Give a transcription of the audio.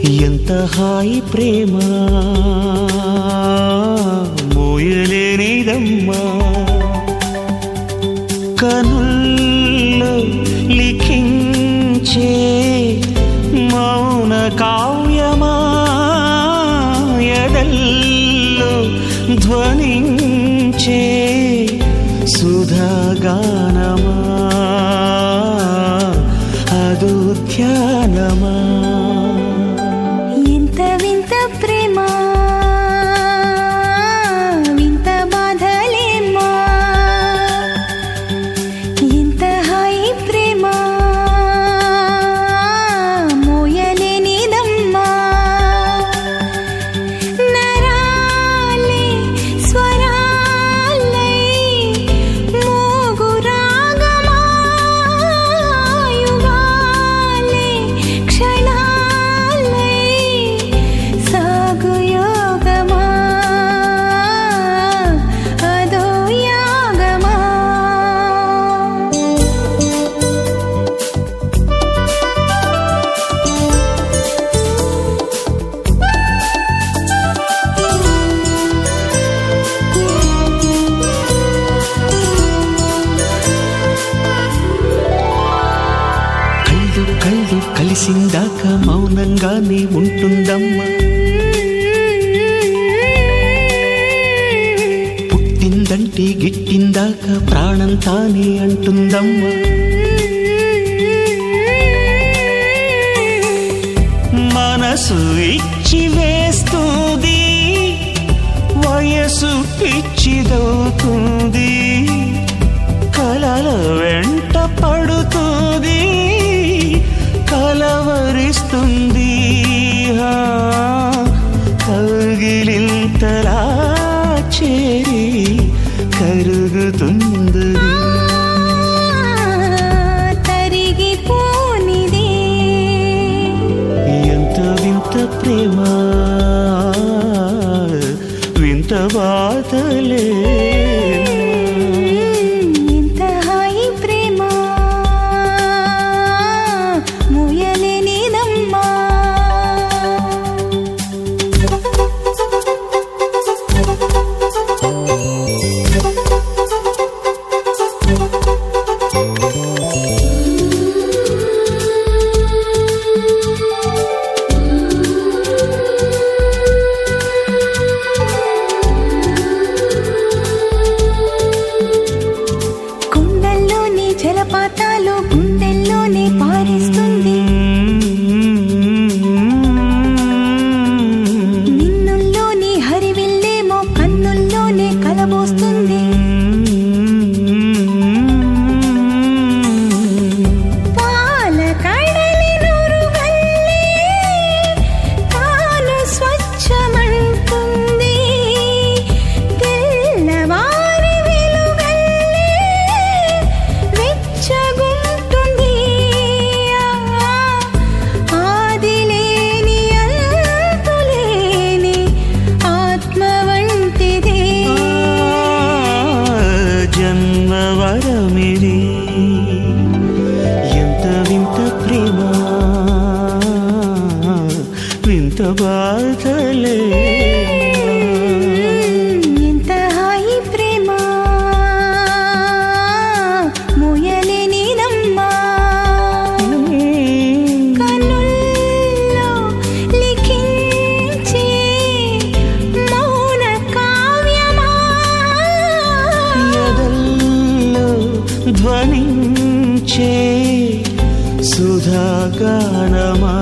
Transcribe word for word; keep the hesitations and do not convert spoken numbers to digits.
ఎంత హాయి ప్రేమ మోయలేనిదమ్మా, కనుల్లో లిఖించే మౌన కావ్యమా, ఎదల్లో ధ్వనించే సుధాగానమా, అదో ధ్యానమా. ఎంత వింత ప్రేమ వింత బాధలేమా, ఎంత హాయి ప్రేమ మోయలేనిదమ్మా, నరాలే స్వరాలై మోగు రాగమా, యుగాలే క్షణాలై సాగు యోగమా, అదో యాగమా. కళ్ళు కళ్ళు కలిసిందాక మౌనంగానే ఉంటుందమ్మా, పుట్టిందంటే గిట్టిందాక ప్రాణం తానే అంటుందమ్మా, మనసు ఇచ్చి వేస్తుంది వయసు పిచ్చిదవుతుంది, కలల వెంట పడుతుంది కలవరిస్తుంది, కగిలింతలా చేరి కరుగుతుంది, తరిగిపోనిదే ఎంత వింత ప్రేమ వింత బాధలే. ఎంత హాయి ప్రేమ మోయలేనిదమ్మా. కొండల్లోని జలపాతాలు గుండెల్లోనే పారేస్తుంది, నిన్నుల్లోని హరివిల్లేమో కన్నుల్లోనే కలబోస్తుంది, పాల కడలి నురుగల్లే తాను స్వచ్ఛమంటుంది, తెల్లవారి వెలుగల్లే వెచ్చగుంటుంది, ఆదిలేని అంతులేని ఆత్మ వంటిది, జన్మవరమిది ఎంత వింత ప్రేమ వింత బాధలే. ఎంత హాయి ప్రేమ మోయలేనిదమ్మా, కనుల్లో లిఖించే మౌన కావ్యమా, ఎదల్లో ధ్వనించే సుధాగానమా,